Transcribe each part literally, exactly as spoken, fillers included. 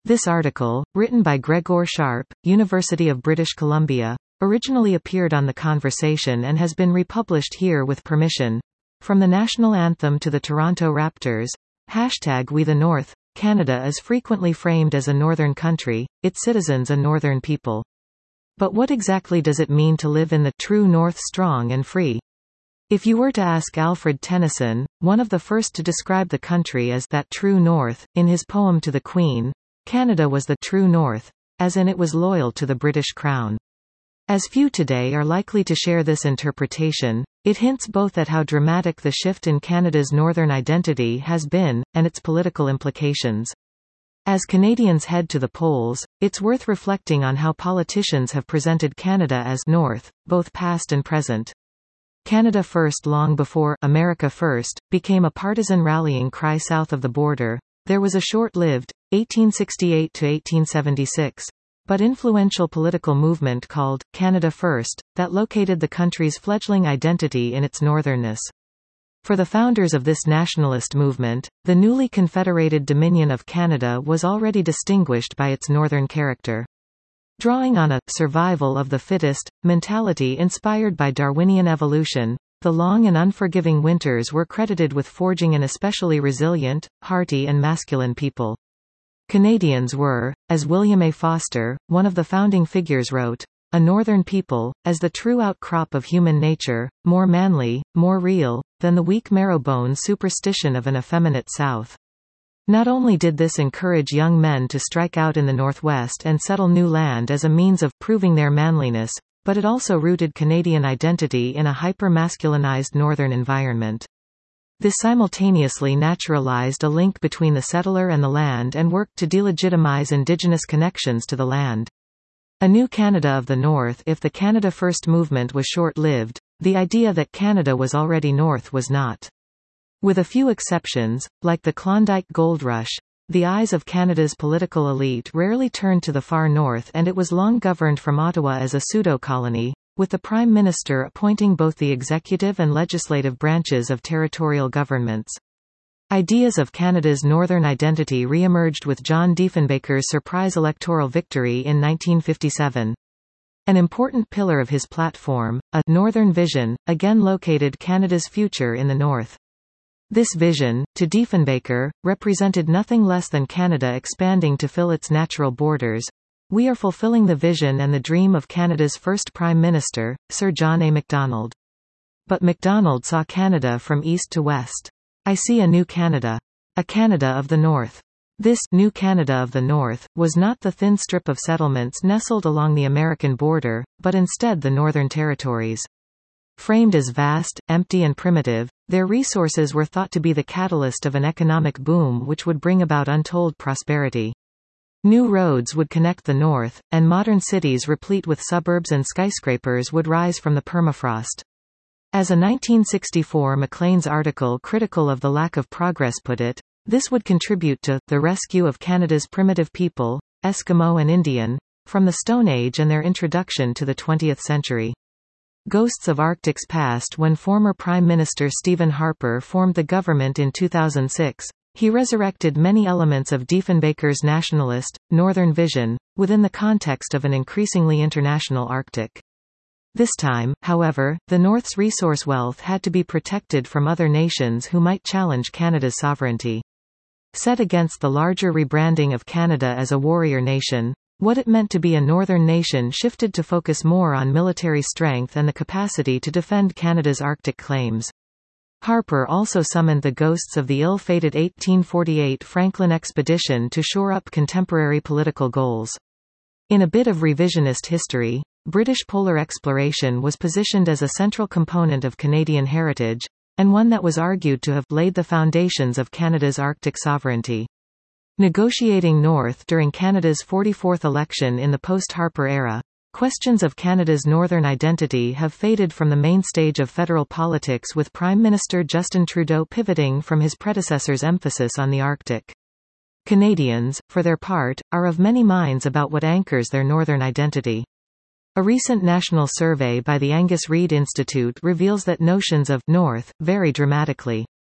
This article, written by Gregor Sharp, University of British Columbia, originally appeared on The Conversation and has been republished here with permission. From the national anthem to the Toronto Raptors, hashtag We the North, Canada is frequently framed as a northern country, its citizens a northern people. But what exactly does it mean to live in the true North strong and free? If you were to ask Alfred Tennyson, one of the first to describe the country as that true North, in his poem to the Queen, Canada was the true North, as in it was loyal to the British Crown. As few today are likely to share this interpretation, it hints both at how dramatic the shift in Canada's northern identity has been, and its political implications. As Canadians head to the polls, it's worth reflecting on how politicians have presented Canada as North, both past and present. Canada First, long before America First became a partisan rallying cry south of the border, there was a short-lived, eighteen sixty-eight to eighteen seventy-six, but influential political movement called Canada First, that located the country's fledgling identity in its northernness. For the founders of this nationalist movement, the newly confederated Dominion of Canada was already distinguished by its northern character. Drawing on a survival of the fittest mentality inspired by Darwinian evolution, the long and unforgiving winters were credited with forging an especially resilient, hearty and masculine people. Canadians were, as William A. Foster, one of the founding figures wrote, a northern people, as the true outcrop of human nature, more manly, more real, than the weak marrow-bone superstition of an effeminate South. Not only did this encourage young men to strike out in the Northwest and settle new land as a means of proving their manliness, but it also rooted Canadian identity in a hyper-masculinized northern environment. This simultaneously naturalized a link between the settler and the land and worked to delegitimize Indigenous connections to the land. A new Canada of the North. If the Canada First movement was short-lived, the idea that Canada was already North was not. With a few exceptions, like the Klondike Gold Rush, the eyes of Canada's political elite rarely turned to the far north, and it was long governed from Ottawa as a pseudo-colony, with the Prime Minister appointing both the executive and legislative branches of territorial governments. Ideas of Canada's northern identity re-emerged with John Diefenbaker's surprise electoral victory in nineteen fifty-seven. An important pillar of his platform, a Northern Vision, again located Canada's future in the North. This vision, to Diefenbaker, represented nothing less than Canada expanding to fill its natural borders. We are fulfilling the vision and the dream of Canada's first Prime Minister, Sir John A. Macdonald. But Macdonald saw Canada from east to west. I see a new Canada. A Canada of the North. This new Canada of the North was not the thin strip of settlements nestled along the American border, but instead the Northern Territories. Framed as vast, empty and primitive, their resources were thought to be the catalyst of an economic boom which would bring about untold prosperity. New roads would connect the North, and modern cities replete with suburbs and skyscrapers would rise from the permafrost. As a nineteen sixty-four Maclean's article critical of the lack of progress put it, this would contribute to the rescue of Canada's primitive people, Eskimo and Indian, from the Stone Age and their introduction to the twentieth century. Ghosts of Arctic's past. When former Prime Minister Stephen Harper formed the government in two thousand six, he resurrected many elements of Diefenbaker's nationalist, Northern Vision, within the context of an increasingly international Arctic. This time, however, the North's resource wealth had to be protected from other nations who might challenge Canada's sovereignty. Set against the larger rebranding of Canada as a warrior nation, what it meant to be a northern nation shifted to focus more on military strength and the capacity to defend Canada's Arctic claims. Harper also summoned the ghosts of the ill-fated eighteen forty-eight Franklin expedition to shore up contemporary political goals. In a bit of revisionist history, British polar exploration was positioned as a central component of Canadian heritage, and one that was argued to have laid the foundations of Canada's Arctic sovereignty. Negotiating north during Canada's forty-fourth election in the post-Harper era, questions of Canada's northern identity have faded from the main stage of federal politics, with Prime Minister Justin Trudeau pivoting from his predecessor's emphasis on the Arctic. Canadians, for their part, are of many minds about what anchors their northern identity. A recent national survey by the Angus Reid Institute reveals that notions of «north» vary dramatically.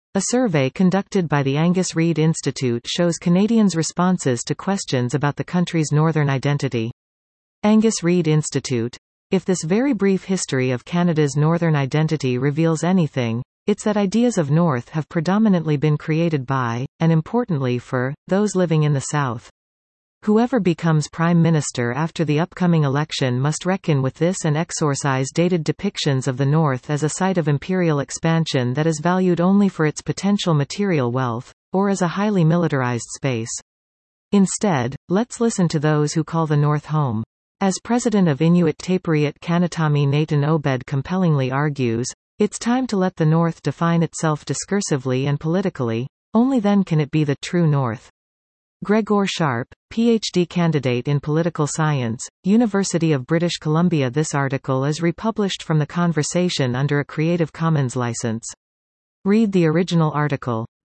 A survey conducted by the Angus Reid Institute shows Canadians' responses to questions about the country's northern identity. Angus Reid Institute. If this very brief history of Canada's northern identity reveals anything, it's that ideas of North have predominantly been created by, and importantly for, those living in the South. Whoever becomes Prime Minister after the upcoming election must reckon with this and exorcise dated depictions of the North as a site of imperial expansion that is valued only for its potential material wealth, or as a highly militarized space. Instead, let's listen to those who call the North home. As president of Inuit Tapiriit Kanatami Nathan Obed compellingly argues, it's time to let the North define itself discursively and politically, only then can it be the true North. Gregor Sharp, P H D candidate in political science, University of British Columbia. This article is republished from The Conversation under a Creative Commons license. Read the original article.